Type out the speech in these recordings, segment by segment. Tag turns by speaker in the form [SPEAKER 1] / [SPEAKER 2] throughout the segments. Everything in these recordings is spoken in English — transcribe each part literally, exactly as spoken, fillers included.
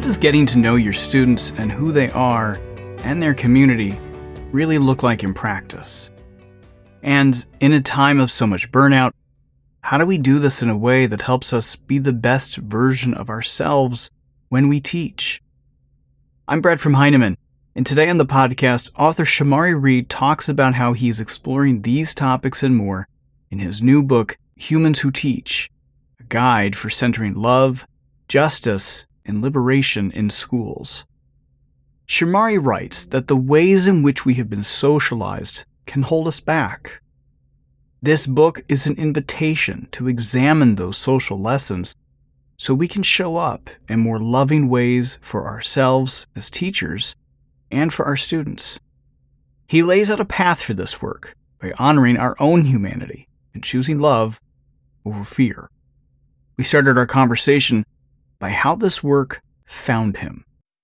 [SPEAKER 1] does getting to know your students and who they are and their community really look like in practice? And in a time of so much burnout, how do we do this in a way that helps us be the best version of ourselves when we teach? I'm Brett from Heinemann, and today on the podcast, author Shamari Reed talks about how he's exploring these topics and more in his new book, Humans Who Teach, a guide for centering love, justice, and liberation in schools. Shamari writes that the ways in which we have been socialized can hold us back. This book is an invitation to examine those social lessons so we can show up in more loving ways for ourselves as teachers and for our students. He lays out a path for this work by honoring our own humanity and choosing love over fear. We started our conversation by how this work found him.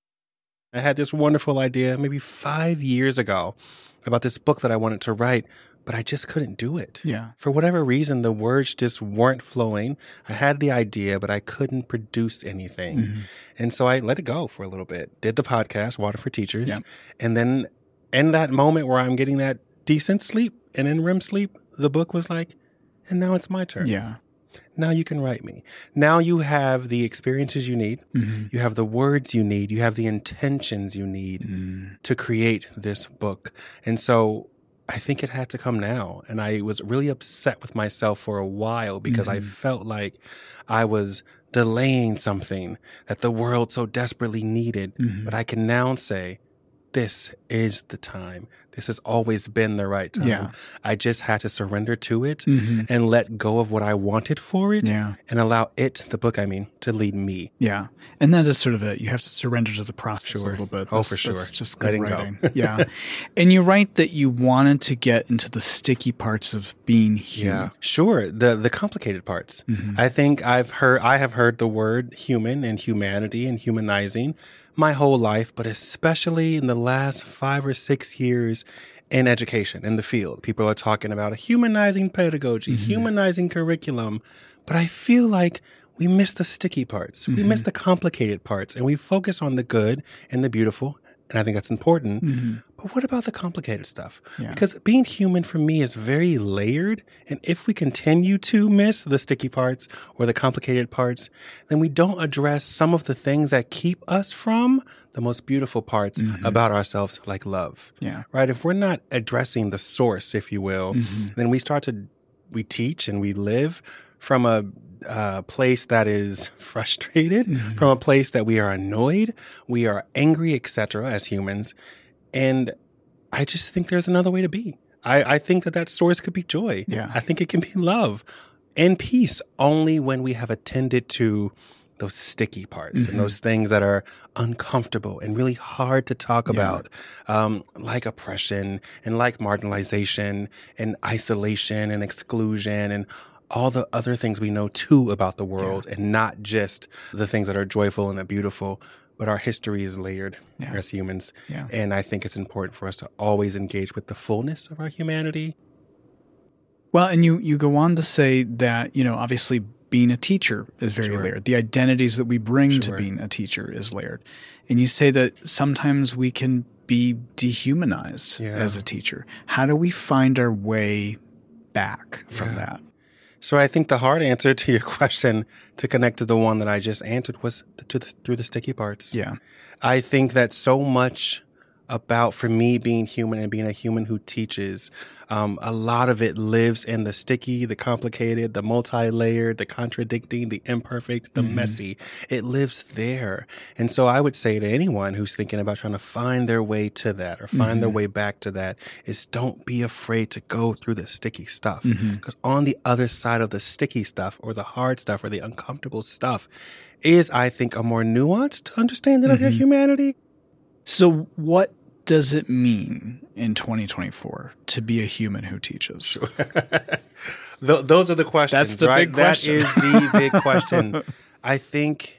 [SPEAKER 2] I had this wonderful idea maybe five years ago about this book that I wanted to write, but I just couldn't do it.
[SPEAKER 1] Yeah.
[SPEAKER 2] For whatever reason, the words just weren't flowing. I had the idea, but I couldn't produce anything. Mm-hmm. And so I let it go for a little bit, did the podcast, Water for Teachers. Yeah. And then in that moment where I'm getting that decent sleep and in R E M sleep, the book was like, and now it's my turn.
[SPEAKER 1] Yeah.
[SPEAKER 2] Now you can write me. Now you have the experiences you need. Mm-hmm. You have the words you need. You have the intentions you need mm. to create this book. And so I think it had to come now. And I was really upset with myself for a while because mm-hmm. I felt like I was delaying something that the world so desperately needed. Mm-hmm. But I can now say, this is the time. This has always been the right time.
[SPEAKER 1] Yeah.
[SPEAKER 2] I just had to surrender to it
[SPEAKER 1] mm-hmm.
[SPEAKER 2] and let go of what I wanted for it
[SPEAKER 1] yeah.
[SPEAKER 2] and allow it, the book I mean, to lead me.
[SPEAKER 1] Yeah. And that is sort of it. You have to surrender to the process
[SPEAKER 2] sure.
[SPEAKER 1] a little bit.
[SPEAKER 2] Oh,
[SPEAKER 1] that's,
[SPEAKER 2] for sure.
[SPEAKER 1] That's just good
[SPEAKER 2] Letting
[SPEAKER 1] writing.
[SPEAKER 2] go.
[SPEAKER 1] Yeah. And you write that you wanted to get into the sticky parts of being human.
[SPEAKER 2] Yeah, sure. The the complicated parts. Mm-hmm. I think I've heard, I have heard the word human and humanity and humanizing my whole life, but especially in the last five or six years in education, in the field. People are talking about a humanizing pedagogy, mm-hmm. humanizing curriculum, but I feel like we miss the sticky parts. Mm-hmm. We miss the complicated parts, and we focus on the good and the beautiful, and I think that's important. Mm-hmm. But what about the complicated stuff? Yeah. Because being human for me is very layered, and if we continue to miss the sticky parts or the complicated parts, then we don't address some of the things that keep us from the most beautiful parts mm-hmm. about ourselves, like love.
[SPEAKER 1] Yeah.
[SPEAKER 2] Right? If we're not addressing the source, if you will, mm-hmm. then we start to, we teach and we live from a uh, place that is frustrated, mm-hmm. from a place that we are annoyed, we are angry, et cetera, as humans. And I just think there's another way to be. I, I think that that source could be joy.
[SPEAKER 1] Yeah.
[SPEAKER 2] I think it can be love and peace only when we have attended to those sticky parts mm-hmm. and those things that are uncomfortable and really hard to talk yeah. about, um, like oppression and like marginalization and isolation and exclusion and all the other things we know too about the world yeah. and not just the things that are joyful and are beautiful. But our history is layered yeah. as humans. Yeah. And I think it's important for us to always engage with the fullness of our humanity.
[SPEAKER 1] Well, and you, you go on to say that, you know, obviously being a teacher is very
[SPEAKER 2] sure.
[SPEAKER 1] layered. The identities that we bring
[SPEAKER 2] sure.
[SPEAKER 1] to being a teacher is layered. And you say that sometimes we can be dehumanized yeah. as a teacher. How do we find our way back from yeah. that?
[SPEAKER 2] So I think the hard answer to your question, to connect to the one that I just answered, was to the, through the sticky parts.
[SPEAKER 1] Yeah.
[SPEAKER 2] I think that so much about, for me, being human and being a human who teaches, um, a lot of it lives in the sticky, the complicated, the multi-layered, the contradicting, the imperfect, the mm-hmm. messy. It lives there. And so I would say to anyone who's thinking about trying to find their way to that or find mm-hmm. their way back to that is don't be afraid to go through the sticky stuff. Because mm-hmm. on the other side of the sticky stuff or the hard stuff or the uncomfortable stuff is, I think, a more nuanced understanding mm-hmm. of your humanity.
[SPEAKER 1] So what does it mean in twenty twenty-four to be a human who teaches?
[SPEAKER 2] Sure. Th- those are the questions,
[SPEAKER 1] That's the
[SPEAKER 2] right?
[SPEAKER 1] big question.
[SPEAKER 2] That is the big question. I think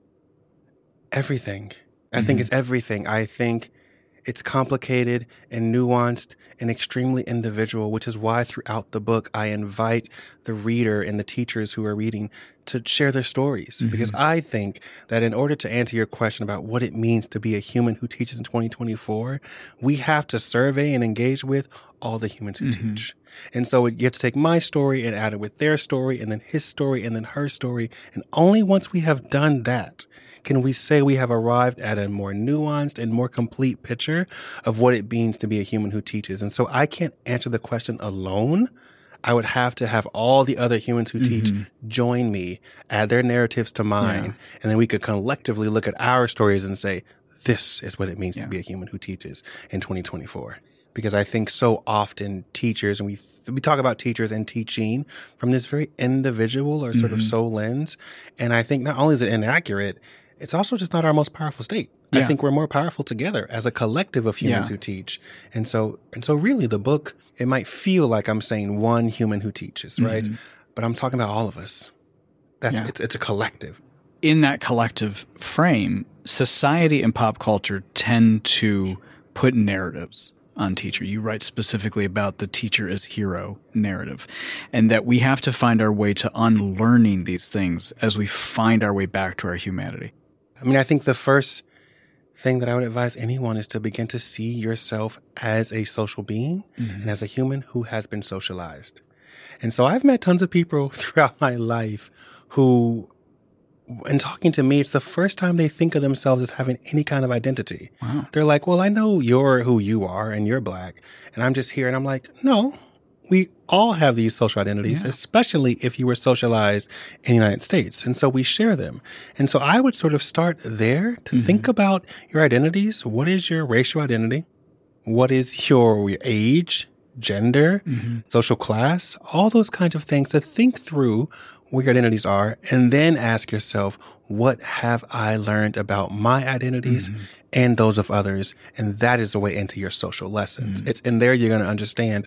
[SPEAKER 2] everything. I mm-hmm. think it's everything. I think it's complicated and nuanced and extremely individual, which is why throughout the book I invite the reader and the teachers who are reading to share their stories. Mm-hmm. Because I think that in order to answer your question about what it means to be a human who teaches in twenty twenty-four, we have to survey and engage with all the humans who mm-hmm. teach. And so you have to take my story and add it with their story and then his story and then her story. And only once we have done that can we say we have arrived at a more nuanced and more complete picture of what it means to be a human who teaches. And so I can't answer the question alone. I would have to have all the other humans who mm-hmm. teach join me, add their narratives to mine, yeah. and then we could collectively look at our stories and say, this is what it means yeah. to be a human who teaches in twenty twenty-four. Because I think so often teachers, and we we talk about teachers and teaching from this very individual or sort mm-hmm. of soul lens. And I think not only is it inaccurate, it's also just not our most powerful state. Yeah. I think we're more powerful together as a collective of humans yeah. who teach. And so, and so really the book, it might feel like I'm saying one human who teaches, right? Mm-hmm. But I'm talking about all of us. That's, yeah. it's, it's a collective.
[SPEAKER 1] In that collective frame, society and pop culture tend to put narratives on teacher. You write specifically about the teacher as hero narrative, and that we have to find our way to unlearning these things as we find our way back to our humanity.
[SPEAKER 2] I mean, I think the first thing that I would advise anyone is to begin to see yourself as a social being mm-hmm. and as a human who has been socialized. And so I've met tons of people throughout my life who, in talking to me, it's the first time they think of themselves as having any kind of identity. Wow. They're like, well, I know you're who you are and you're Black, and I'm just here. And I'm like, no, we all have these social identities, yeah. especially if you were socialized in the United States. And so we share them. And so I would sort of start there to mm-hmm. think about your identities. What is your racial identity? What is your, your age, gender, mm-hmm. social class, all those kinds of things, to think through what your identities are, and then ask yourself, what have I learned about my identities mm-hmm. and those of others? And that is the way into your social lessons. Mm-hmm. It's in there you're going to understand,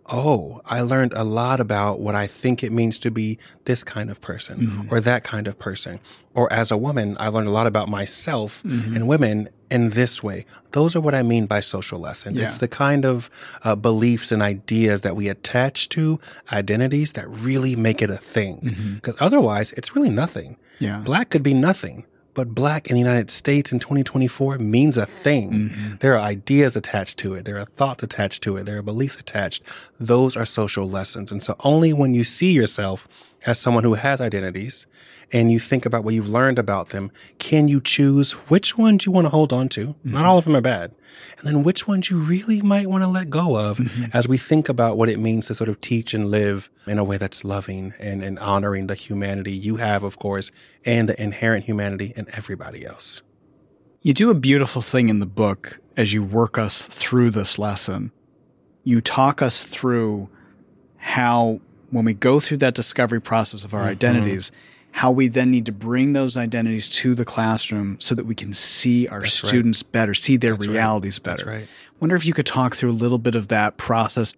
[SPEAKER 2] oh, I learned a lot about what I think it means to be this kind of person mm-hmm. or that kind of person. Or as a woman, I learned a lot about myself mm-hmm. and women in this way. Those are what I mean by social lessons. Yeah. It's the kind of uh, beliefs and ideas that we attach to identities that really make it a thing. Because mm-hmm. otherwise, it's really nothing.
[SPEAKER 1] Yeah.
[SPEAKER 2] Black could be nothing. But Black in the United States in twenty twenty-four means a thing. Mm-hmm. There are ideas attached to it. There are thoughts attached to it. There are beliefs attached. Those are social lessons. And so only when you see yourself as someone who has identities and you think about what you've learned about them, can you choose which ones you want to hold on to? Mm-hmm. Not all of them are bad. And then which ones you really might want to let go of mm-hmm. as we think about what it means to sort of teach and live in a way that's loving and, and honoring the humanity you have, of course, and the inherent humanity in everybody else.
[SPEAKER 1] You do a beautiful thing in the book as you work us through this lesson. You talk us through how, when we go through that discovery process of our mm-hmm. identities, how we then need to bring those identities to the classroom so that we can see our That's students right. better, see their That's realities
[SPEAKER 2] right.
[SPEAKER 1] better.
[SPEAKER 2] That's right.
[SPEAKER 1] Wonder if you could talk through a little bit of that process.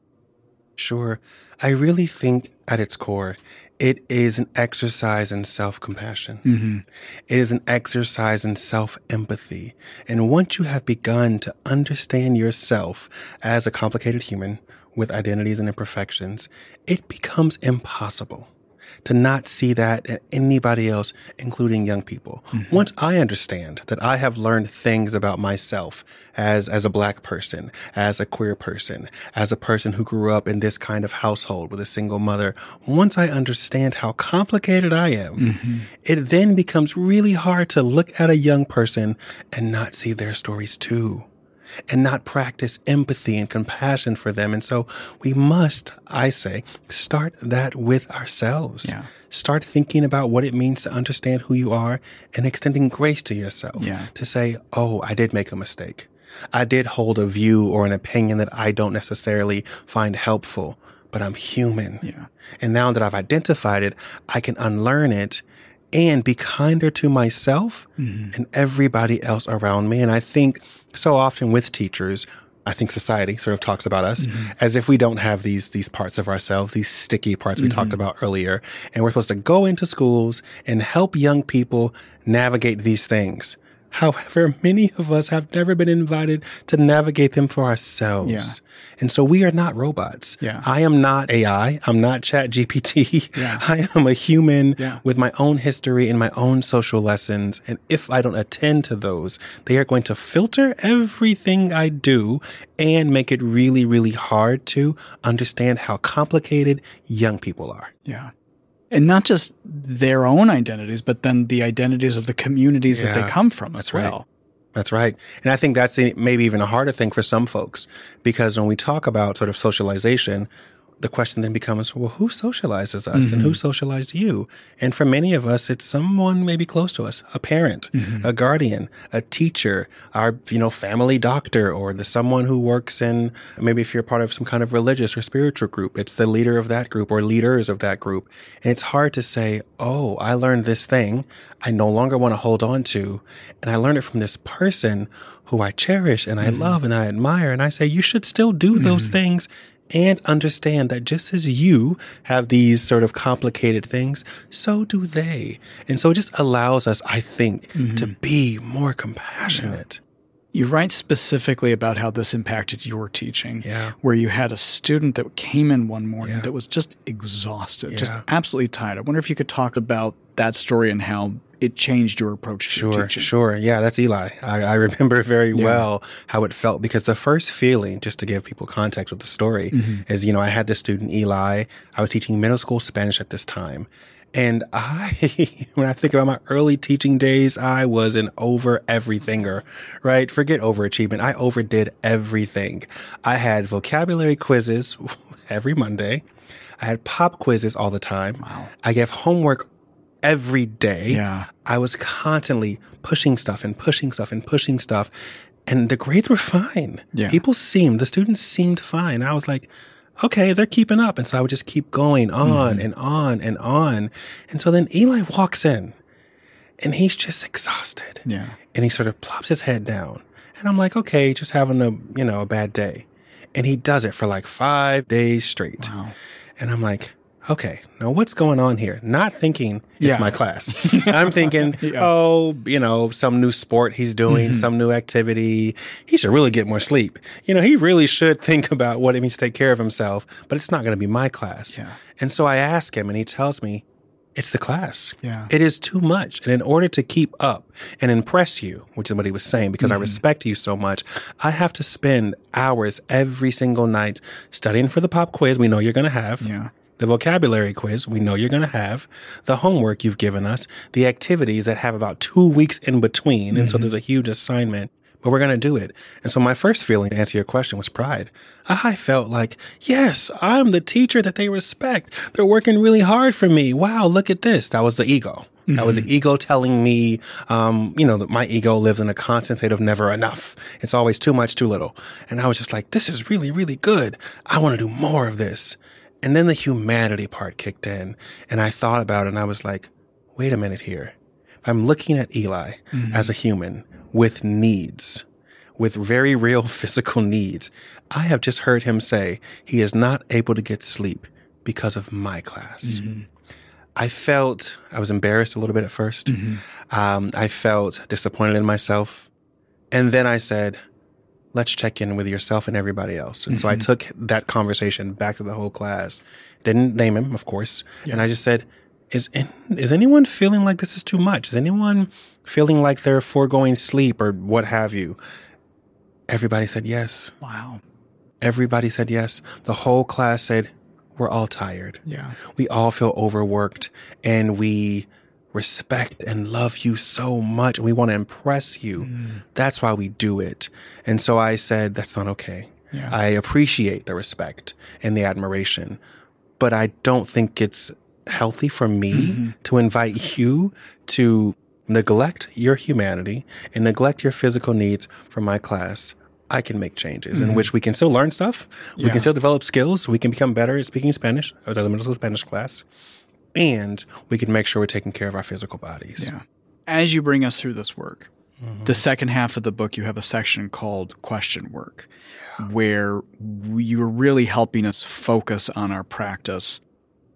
[SPEAKER 2] Sure. I really think at its core, it is an exercise in self-compassion. Mm-hmm. It is an exercise in self-empathy. And once you have begun to understand yourself as a complicated human with identities and imperfections, it becomes impossible to not see that in anybody else, including young people. Mm-hmm. Once I understand that I have learned things about myself as, as a Black person, as a queer person, as a person who grew up in this kind of household with a single mother, once I understand how complicated I am, mm-hmm. it then becomes really hard to look at a young person and not see their stories too, and not practice empathy and compassion for them. And so we must, I say, start that with ourselves.
[SPEAKER 1] Yeah.
[SPEAKER 2] Start thinking about what it means to understand who you are and extending grace to yourself.
[SPEAKER 1] Yeah.
[SPEAKER 2] To say, oh, I did make a mistake. I did hold a view or an opinion that I don't necessarily find helpful, but I'm human.
[SPEAKER 1] Yeah.
[SPEAKER 2] And now that I've identified it, I can unlearn it and be kinder to myself mm-hmm. and everybody else around me. And I think so often with teachers, I think society sort of talks about us mm-hmm. as if we don't have these these parts of ourselves, these sticky parts we mm-hmm. talked about earlier. And we're supposed to go into schools and help young people navigate these things. However, many of us have never been invited to navigate them for ourselves.
[SPEAKER 1] Yeah.
[SPEAKER 2] And so we are not robots.
[SPEAKER 1] Yeah.
[SPEAKER 2] I am not A I. I'm not Chat G P T.
[SPEAKER 1] Yeah.
[SPEAKER 2] I am a human
[SPEAKER 1] yeah.
[SPEAKER 2] with my own history and my own social lessons. And if I don't attend to those, they are going to filter everything I do and make it really, really hard to understand how complicated young people are.
[SPEAKER 1] Yeah. And not just their own identities, but then the identities of the communities
[SPEAKER 2] Yeah,
[SPEAKER 1] that they come from as
[SPEAKER 2] that's
[SPEAKER 1] well.
[SPEAKER 2] Right. That's right. And I think that's maybe even a harder thing for some folks, because when we talk about sort of socialization, the question then becomes, well, who socializes us mm-hmm. and who socialized you? And for many of us, it's someone maybe close to us, a parent, mm-hmm. a guardian, a teacher, our, you know, family doctor, or the someone who works in, maybe if you're part of some kind of religious or spiritual group, it's the leader of that group or leaders of that group. And it's hard to say, oh, I learned this thing I no longer want to hold on to. And I learned it from this person who I cherish and I mm-hmm. love and I admire. And I say, you should still do mm-hmm. those things. And understand that just as you have these sort of complicated things, so do they. And so it just allows us, I think, mm-hmm. to be more compassionate.
[SPEAKER 1] Yeah. You write specifically about how this impacted your teaching,
[SPEAKER 2] yeah.
[SPEAKER 1] where you had a student that came in one morning
[SPEAKER 2] yeah.
[SPEAKER 1] that was just exhausted,
[SPEAKER 2] yeah.
[SPEAKER 1] just absolutely tired. I wonder if you could talk about that story and how it changed your approach to
[SPEAKER 2] sure,
[SPEAKER 1] your teaching.
[SPEAKER 2] Sure, Yeah, that's Eli. I, I remember very
[SPEAKER 1] yeah.
[SPEAKER 2] well how it felt, because the first feeling, just to give people context with the story, mm-hmm. is, you know, I had this student, Eli. I was teaching middle school Spanish at this time. And I, when I think about my early teaching days, I was an over everythinger, right? Forget overachievement. I overdid everything. I had vocabulary quizzes every Monday. I had pop quizzes all the time.
[SPEAKER 1] Wow.
[SPEAKER 2] I gave homework every day.
[SPEAKER 1] Yeah.
[SPEAKER 2] I was constantly pushing stuff and pushing stuff and pushing stuff. And the grades were fine.
[SPEAKER 1] Yeah.
[SPEAKER 2] People seemed, the students seemed fine. I was like, okay, they're keeping up. And so I would just keep going on mm-hmm. and on and on. And so then Eli walks in and he's just exhausted.
[SPEAKER 1] Yeah.
[SPEAKER 2] And he sort of plops his head down. And I'm like, okay, just having a, you know, a bad day. And he does it for like five days straight.
[SPEAKER 1] Wow.
[SPEAKER 2] And I'm like, okay, now what's going on here? Not thinking it's
[SPEAKER 1] yeah.
[SPEAKER 2] my class. I'm thinking, yeah. oh, you know, some new sport he's doing, mm-hmm. some new activity. He should really get more sleep. You know, he really should think about what it means to take care of himself, but it's not going to be my class.
[SPEAKER 1] Yeah.
[SPEAKER 2] And so I ask him and he tells me, it's the class.
[SPEAKER 1] Yeah.
[SPEAKER 2] It is too much. And in order to keep up and impress you, which is what he was saying, because mm-hmm. I respect you so much, I have to spend hours every single night studying for the pop quiz we know you're going to have.
[SPEAKER 1] Yeah.
[SPEAKER 2] The vocabulary quiz we know you're going to have, the homework you've given us, the activities that have about two weeks in between. Mm-hmm. And so there's a huge assignment, but we're going to do it. And so my first feeling, to answer your question, was pride. I felt like, yes, I'm the teacher that they respect. They're working really hard for me. Wow, look at this. That was the ego. Mm-hmm. That was the ego telling me, um, you know, that my ego lives in a constant state of never enough. It's always too much, too little. And I was just like, this is really, really good. I want to do more of this. And then the humanity part kicked in, and I thought about it, and I was like, wait a minute here. If I'm looking at Eli mm-hmm. as a human with needs, with very real physical needs, I have just heard him say he is not able to get sleep because of my class. Mm-hmm. I felt, I was embarrassed a little bit at first. Mm-hmm. Um, I felt disappointed in myself. And then I said, let's check in with yourself and everybody else. And mm-hmm. so I took that conversation back to the whole class. Didn't name him, of course. Yeah. And I just said, is is anyone feeling like this is too much? Is anyone feeling like they're foregoing sleep or what have you? Everybody said yes.
[SPEAKER 1] Wow.
[SPEAKER 2] Everybody said yes. The whole class said, we're all tired.
[SPEAKER 1] Yeah.
[SPEAKER 2] We all feel overworked, and we respect and love you so much, and we want to impress you. Mm. That's why we do it. And so I said, that's not okay.
[SPEAKER 1] Yeah.
[SPEAKER 2] I appreciate the respect and the admiration, but I don't think it's healthy for me mm-hmm. to invite you to neglect your humanity and neglect your physical needs for my class. I can make changes mm-hmm. in which we can still learn stuff. We
[SPEAKER 1] yeah.
[SPEAKER 2] can still develop skills. We can become better at speaking Spanish. I was at the middle school Spanish class. And we can make sure we're taking care of our physical bodies.
[SPEAKER 1] Yeah. As you bring us through this work, mm-hmm. the second half of the book, you have a section called Question Work, yeah. where you're really helping us focus on our practice.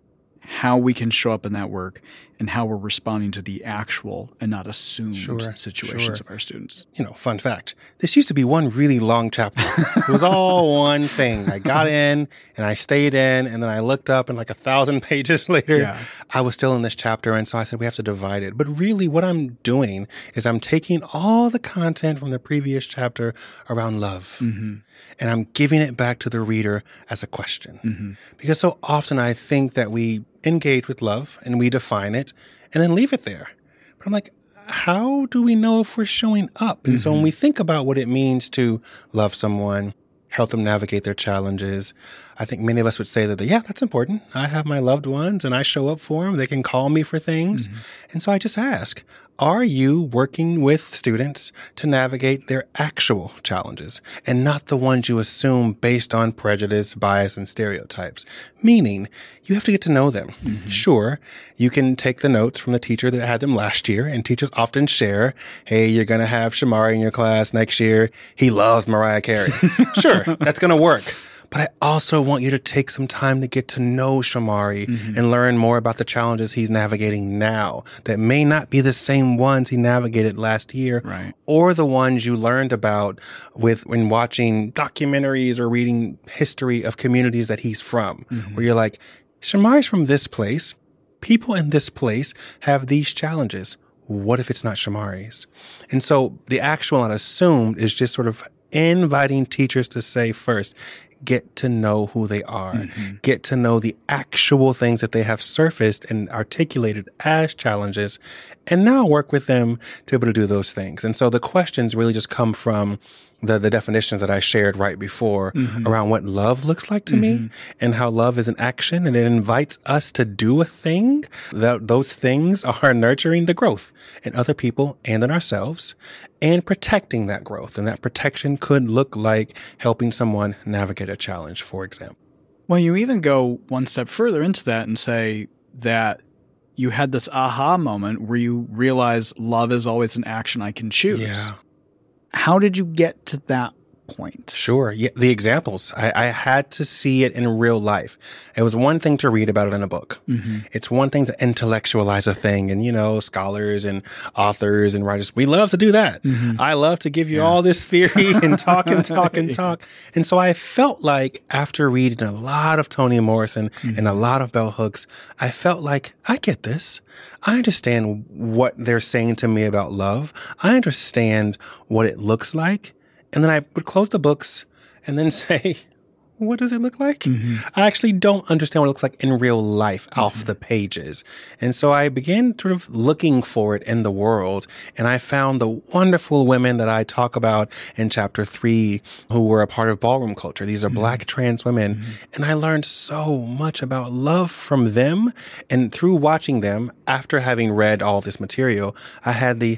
[SPEAKER 1] how we can show up in that work and how we're responding to the actual and not assumed
[SPEAKER 2] Sure,
[SPEAKER 1] situations
[SPEAKER 2] sure.
[SPEAKER 1] of our students.
[SPEAKER 2] You know, fun fact. This used to be one really long chapter. It was all one thing. I got in and I stayed in, and then I looked up and like a thousand pages later,
[SPEAKER 1] Yeah.
[SPEAKER 2] I was still in this chapter. And so I said, we have to divide it. But really what I'm doing is I'm taking all the content from the previous chapter around love,
[SPEAKER 1] Mm-hmm.
[SPEAKER 2] and I'm giving it back to the reader as a question.
[SPEAKER 1] Mm-hmm.
[SPEAKER 2] Because so often I think that we engage with love and we define it and then leave it there. But I'm like, how do we know if we're showing up? And mm-hmm. so when we think about what it means to love someone, help them navigate their challenges, I think many of us would say that, yeah, that's important. I have my loved ones and I show up for them. They can call me for things. Mm-hmm. And so I just ask, are you working with students to navigate their actual challenges and not the ones you assume based on prejudice, bias, and stereotypes? Meaning, you have to get to know them. Mm-hmm. Sure, you can take the notes from the teacher that had them last year, and teachers often share, hey, you're going to have Shamari in your class next year. He loves Mariah Carey. Sure, that's going to work. But I also want you to take some time to get to know Shamari mm-hmm. and learn more about the challenges he's navigating now that may not be the same ones he navigated last year,
[SPEAKER 1] right.
[SPEAKER 2] or the ones you learned about with when watching documentaries or reading history of communities that he's from, mm-hmm. where you're like, Shamari's from this place. People in this place have these challenges. What if it's not Shamari's? And so the actual and assumed is just sort of inviting teachers to say first, get to know who they are, mm-hmm. get to know the actual things that they have surfaced and articulated as challenges, and now work with them to be able to do those things. And so the questions really just come from the, the definitions that I shared right before mm-hmm. around what love looks like to mm-hmm. me and how love is an action, and it invites us to do a thing. That those things are nurturing the growth in other people and in ourselves and protecting that growth. And that protection could look like helping someone navigate a challenge, for example.
[SPEAKER 1] Well, you even go one step further into that and say that you had this aha moment where you realize love is always an action I can choose.
[SPEAKER 2] Yeah.
[SPEAKER 1] How did you get to that point?
[SPEAKER 2] Sure. Yeah, the examples. I, I had to see it in real life. It was one thing to read about it in a book. Mm-hmm. It's one thing to intellectualize a thing. And, you know, scholars and authors and writers, we love to do that. Mm-hmm. I love to give you yeah. all this theory and talk and talk and talk. And so I felt like after reading a lot of Toni Morrison mm-hmm. and a lot of bell hooks, I felt like I get this. I understand what they're saying to me about love. I understand what it looks like. And then I would close the books and then say, what does it look like? Mm-hmm. I actually don't understand what it looks like in real life mm-hmm. off the pages. And so I began sort of looking for it in the world. And I found the wonderful women that I talk about in chapter three who were a part of ballroom culture. These are mm-hmm. Black trans women. Mm-hmm. And I learned so much about love from them. And through watching them, after having read all this material, I had the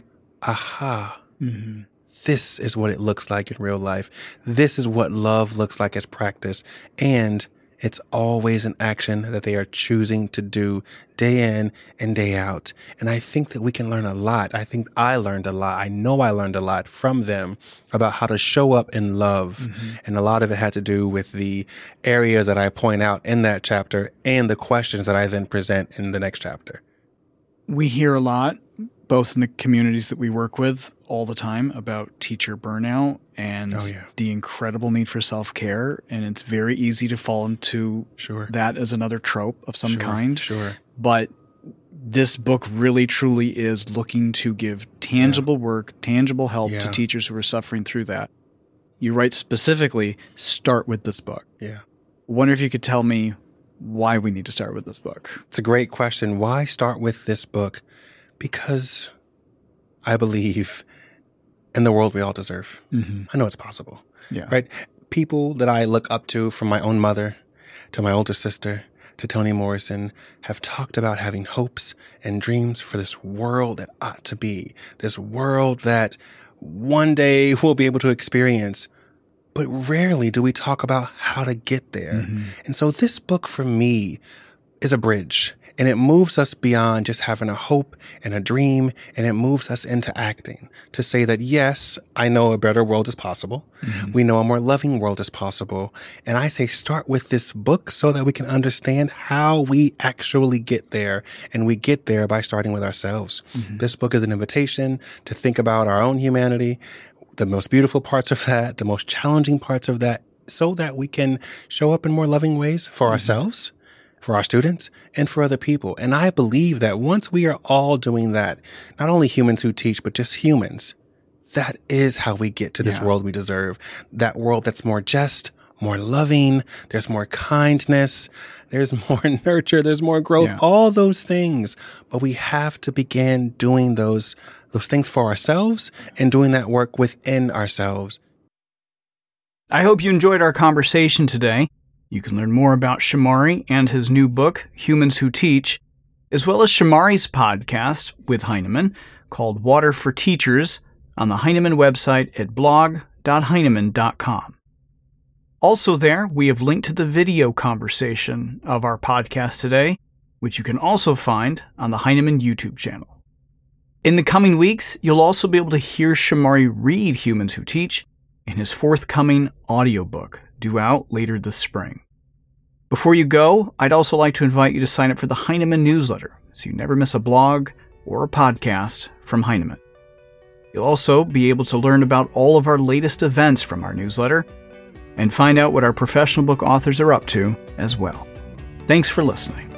[SPEAKER 2] aha. Mm-hmm. This is what it looks like in real life. This is what love looks like as practice. And it's always an action that they are choosing to do day in and day out. And I think that we can learn a lot. I think I learned a lot. I know I learned a lot from them about how to show up in love. Mm-hmm. And a lot of it had to do with the areas that I point out in that chapter and the questions that I then present in the next chapter.
[SPEAKER 1] We hear a lot, both in the communities that we work with all the time, about teacher burnout and
[SPEAKER 2] oh, yeah.
[SPEAKER 1] the incredible need for self-care. And it's very easy to fall into
[SPEAKER 2] sure.
[SPEAKER 1] that as another trope of some
[SPEAKER 2] sure,
[SPEAKER 1] kind.
[SPEAKER 2] Sure.
[SPEAKER 1] But this book really truly is looking to give tangible yeah. work, tangible help
[SPEAKER 2] yeah.
[SPEAKER 1] to teachers who are suffering through that. You write specifically, start with this book.
[SPEAKER 2] Yeah.
[SPEAKER 1] Wonder if you could tell me why we need to start with this book.
[SPEAKER 2] It's a great question. Why start with this book? Because I believe in the world we all deserve. Mm-hmm. I know it's possible.
[SPEAKER 1] Yeah.
[SPEAKER 2] Right? People that I look up to, from my own mother to my older sister to Toni Morrison, have talked about having hopes and dreams for this world that ought to be, this world that one day we'll be able to experience. But rarely do we talk about how to get there. Mm-hmm. And so this book for me is a bridge. And it moves us beyond just having a hope and a dream, and it moves us into acting to say that, yes, I know a better world is possible. Mm-hmm. We know a more loving world is possible. And I say start with this book so that we can understand how we actually get there. And we get there by starting with ourselves. Mm-hmm. This book is an invitation to think about our own humanity, the most beautiful parts of that, the most challenging parts of that, so that we can show up in more loving ways for mm-hmm. ourselves, for our students, and for other people. And I believe that once we are all doing that, not only humans who teach, but just humans, that is how we get to this yeah. world we deserve. That world that's more just, more loving, there's more kindness, there's more nurture, there's more growth, yeah. all those things. But we have to begin doing those, those things for ourselves and doing that work within ourselves.
[SPEAKER 1] I hope you enjoyed our conversation today. You can learn more about Shamari and his new book, Humans Who Teach, as well as Shamari's podcast with Heinemann called Water for Teachers on the Heinemann website at blog dot heinemann dot com. Also there, we have linked to the video conversation of our podcast today, which you can also find on the Heinemann YouTube channel. In the coming weeks, you'll also be able to hear Shamari read Humans Who Teach in his forthcoming audiobook, due out later this spring. Before you go, I'd also like to invite you to sign up for the Heinemann newsletter so you never miss a blog or a podcast from Heinemann. You'll also be able to learn about all of our latest events from our newsletter and find out what our professional book authors are up to as well. Thanks for listening.